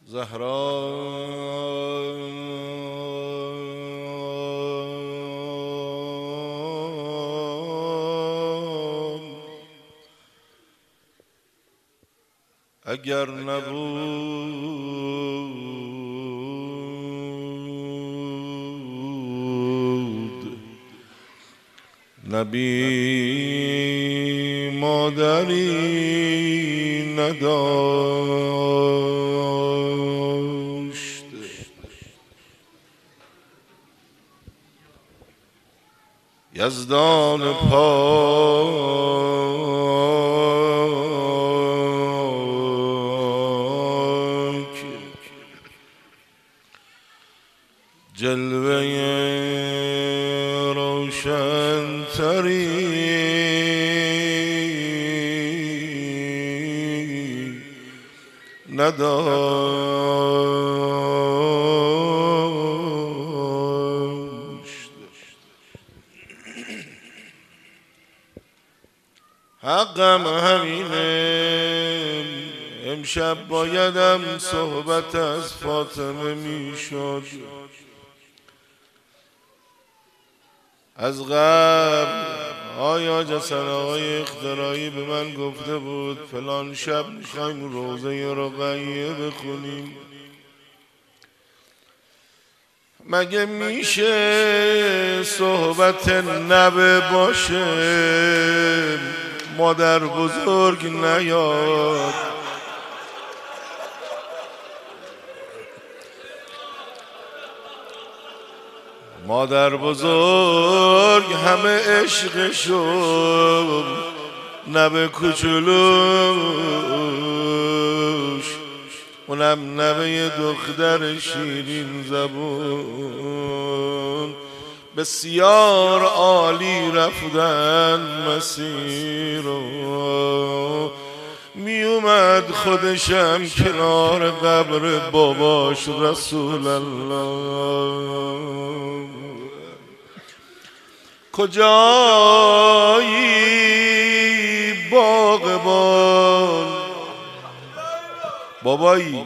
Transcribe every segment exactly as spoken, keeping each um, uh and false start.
زهرا اگر نبود نبی مادری نداشت. یزدان پاک جلوه روشن تری نداشت. حقم همینه، امشب بایدم صحبت از فاطمه میشد. از قبل آیا جسن آقای اخترایی به من گفته بود فلان شب میخوایم روزه رقیه بخونیم. مگه میشه صحبت نبه باشه مادر بزرگ نیاد؟ مادر بزرگ همه عشقشو نبه کوچولوش، اونم نبه دختر شیرین زبون. بسیار عالی رفتن مسیر رو، می اومد خودشم کنار قبر باباش رسول الله. کجایی باغبان بابایی،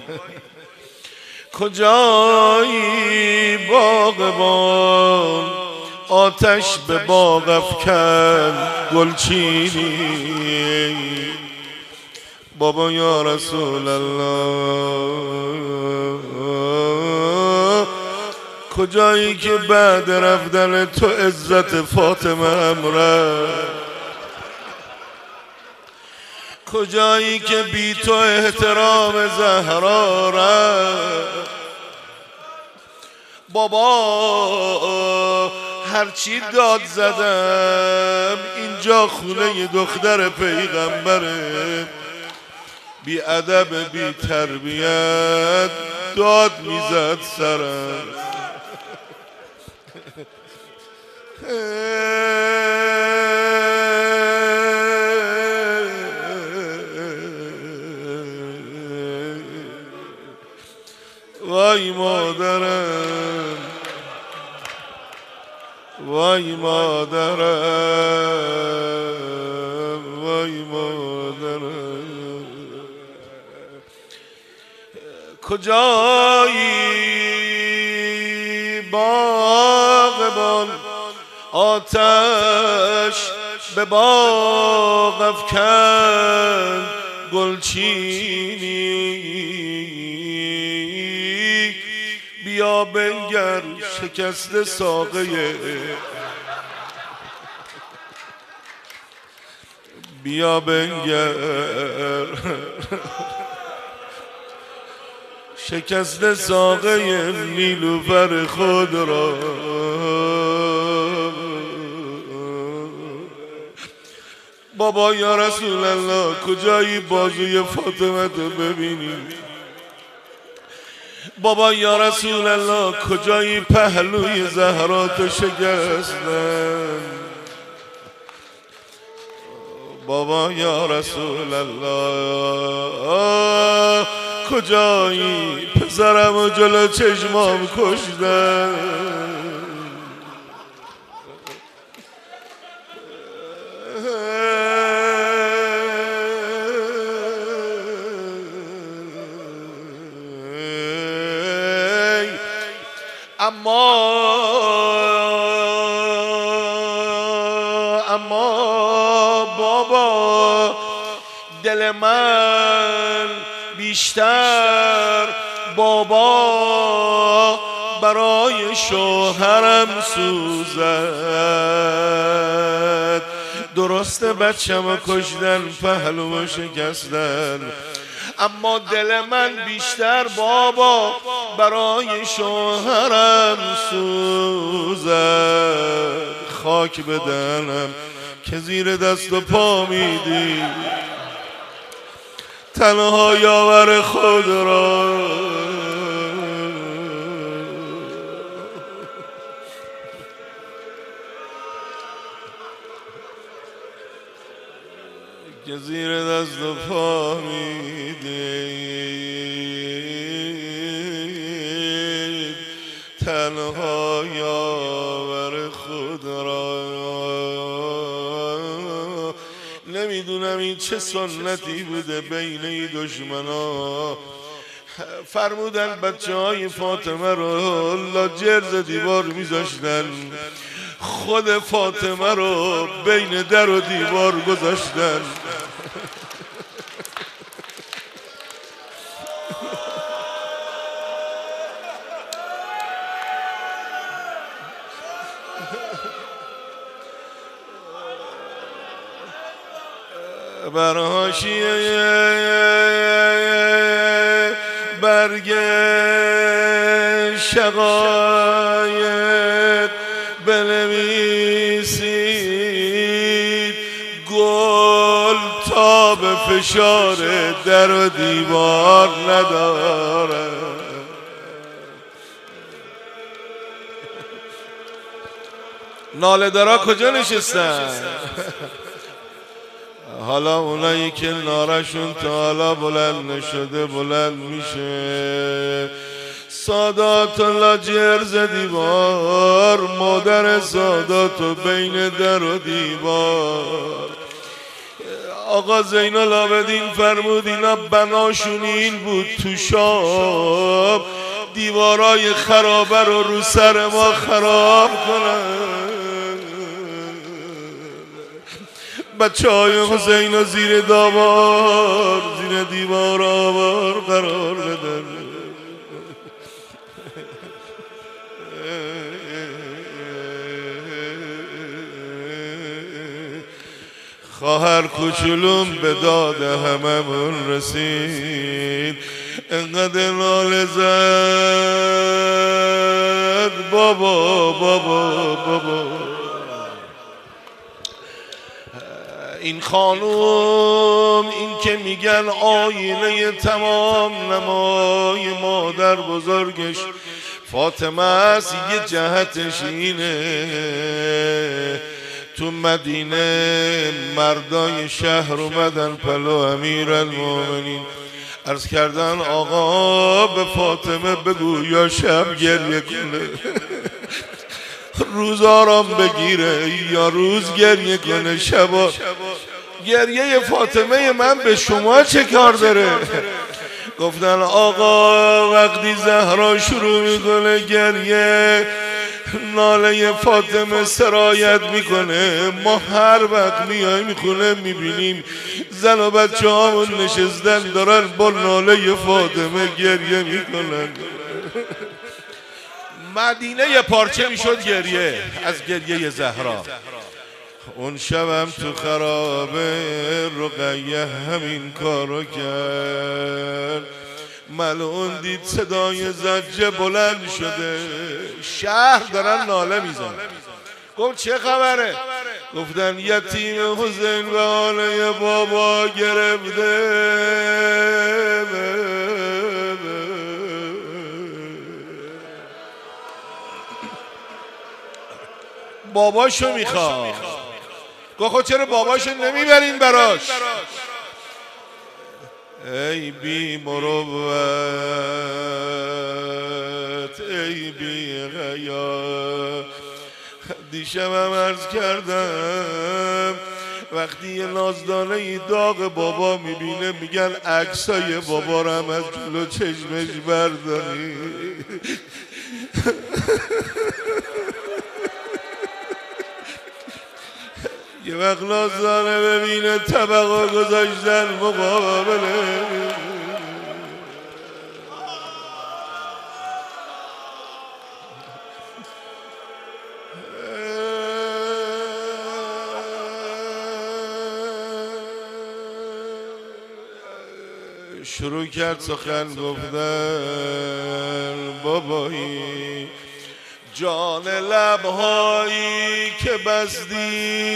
کجایی باغبان آتش به باغ افکن گلچینی. بابا یا رسول الله، کجایی که بعد رفتن تو عزت فاطمه هم رفت؟ کجایی که بی تو احترام زهرا رفت؟ بابا هرچی داد زدم اینجا خونه دختر پیغمبره، بی ادب بی تربیت داد میزد سرم. وای مادرم، وای مادرم، وای مادرم. کجایی باغبان آتش به باغ افکن گلچینی. بیا بنگر شکست ساقه، بیا بنگر شکست ساقه نیلوفر خود را. بابا یا رسول الله، کجایی بازوی فاطمه تو ببینیم؟ بابا یا رسول الله، کجایی پهلوی زهرا تو شکستن؟ بابا یا رسول الله، کجایی پسرم و جلو چشمام کشتن؟ اما اما بابا دل من بیشتر بابا برای شوهرم سوزد. درسته بچه‌مو کشتن، پهلومو شکستن، اما دل من بیشتر بابا برای شوهرم سوزد. خاک بدنم که زیر دست و پا میدی، تنها یاور خود را. که زیر دست و پا میدید، تنها یاور خود را. نمیدونم این چه سنتی بوده بین این دشمنا. فرمودن بچه های فاطمه رو لاجرز دیوار میذاشتن، خود فاطمه رو بین در و دیوار گذاشتن. بر حاشیه برگ شقایق بنویسید، گل تا به فشار در و دیوار نداره. ناله دارا کجا نشستن؟ حالا اونایی که نارشون تا حالا بلند نشده بلند میشه. سادات لاجرز دیوار، مادر ساداتو بین در و دیوار. آقا زین العابدین فرمود اینا بناشون این بود تو شام دیوارای خرابه رو رو سر ما خراب کنن. بچه های حسین و زیر داوار زیر دیوار آوار قرار بدن. خواهر کوچولوم به داد هممون رسید، انقدر ناله زد بابا بابا بابا. این خانوم این که میگن آینه تمام نمای مادر بزرگش فاطمه است، یه جهتش اینه تو مدینه مردای شهر اومدن پلو امیرالمومنین، عرض کردن آقا به فاطمه بگو یا شب گریه کنه روز آرام بگیره یا روز گریه کنه شبا. گریه فاطمه من به شما چه کار داره؟ گفتن آقا وقتی زهرا شروع میکنه گریه ناله فاطمه سرایت میکنه، ما هر وقت میایم خونه میبینیم زن و بچه هامون نشستن دارن با ناله فاطمه گریه میکنن. مدینه یه پارچه میشد گریه از گریه زهرا. اون شبم تو خرابه رقیه همین کارو کرد. ملعون دید صدای زجه بلند شده، شهر دارن ناله میزن. گفت چه خبره؟ گفتن یتیم حسین به حاله بابا گرفته، باباشو میخواد. گفت خود چرا باباشو نمیبرین براش؟ ای بی مروت ای بی غیا. دیشبم عرض کردم وقتی یه نازدانه ای داغ بابا میبینه میگن عکسای بابا رو هم از جلو چشمش برداری. یه وقت نازدانه ببینه طبقا گذاشتن مقابله، شروع کرد سخن گفتن بابایی جان لبهایی که بستی،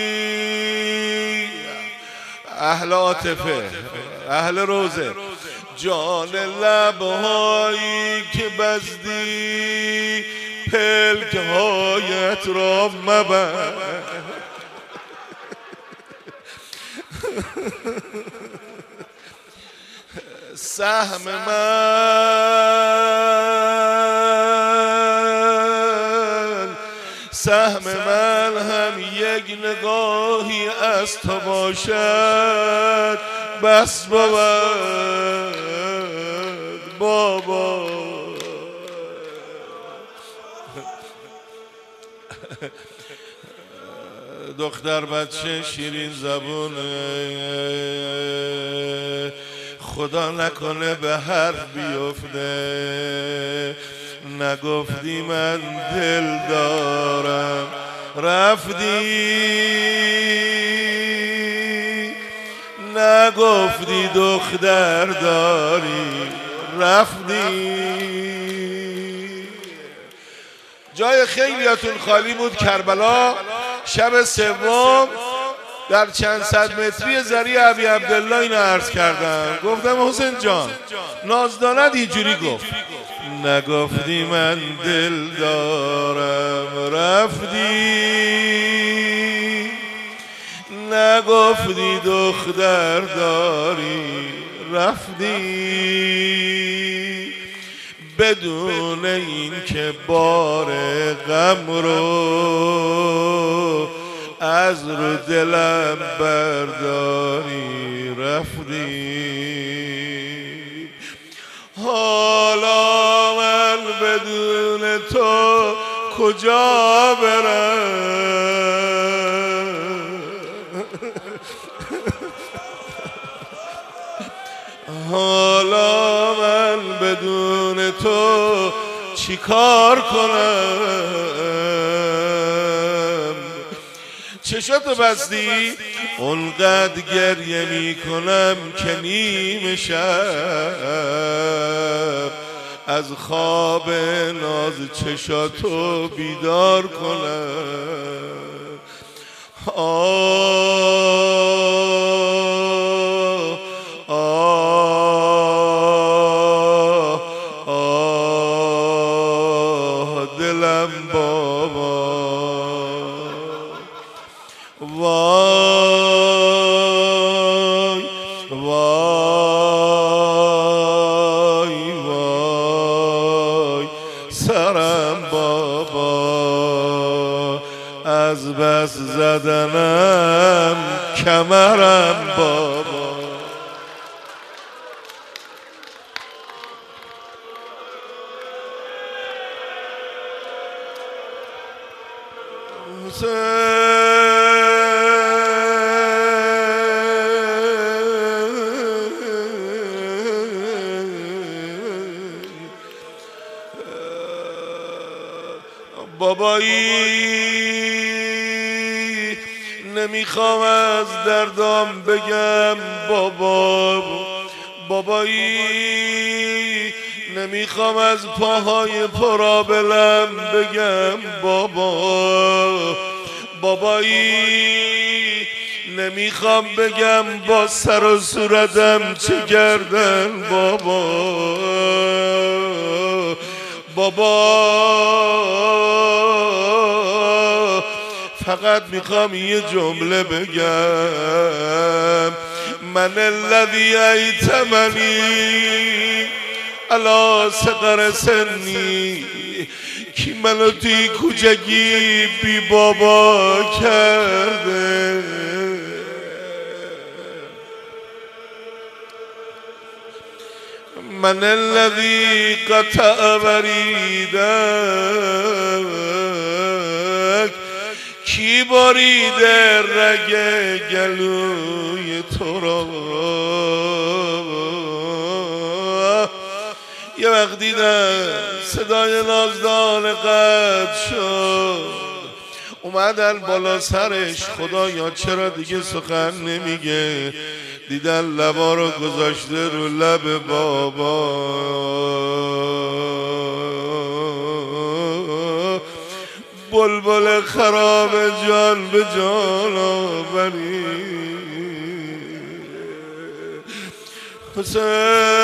اهل عاطفه اهل روزه، جان لبهایی که بستی پلک هایت را مبر. سهم من سهم من هم یک نگاهی از تو باشد بس بود بابا. دختر بچه شیرین زبونه، خدا نکنه به حرف بیفته، نگفتی من دل دارم رفتی، نگفتی دختر داری رفتی. جای خیلیاتون خالی بود کربلا شب سوم در چند صد متری زری ابی عبدالله اینو عرض کردم، گفتم حسین جان نازدانت اینجوری گفت، نگفتی من دل دارم رفتی، نگفتی دختر داری رفتی، بدون این که بار غم رو از رو دلم برداری رفتی. حالا من بدون تو کجا برم، حالا من بدون تو چی کار کنم. چشاتو بستی اونقدر گریه می کنم که نیمه شب از خواب ناز چشاتو بیدار کنم. آه آه آه دلم بابا، وای وای وای سرم بابا، از بس زدنم کمرم بابا. بابایی نمیخوام از دردام بگم بابا، بابایی نمیخوام از پاهای پرابلم بگم بابا، بابایی نمیخوام بگم با سر و صورتم چه کردن بابا، بابا فقط میخوام یه جمله بگم، من الذی ایتمنی علی صغر سنی، کی منو توی کوچگی بی بابا کرده، من الذي قطع وریدک کی بریده رگ گلوی تو را یه وقت دیدم صدای نازدان قد شد اومدن بالا سرش خدایا چرا دیگه سخن نمیگه دیدن لبا رو گذاشته رو لب بابا بلبل خراب جان به جان آوری حسین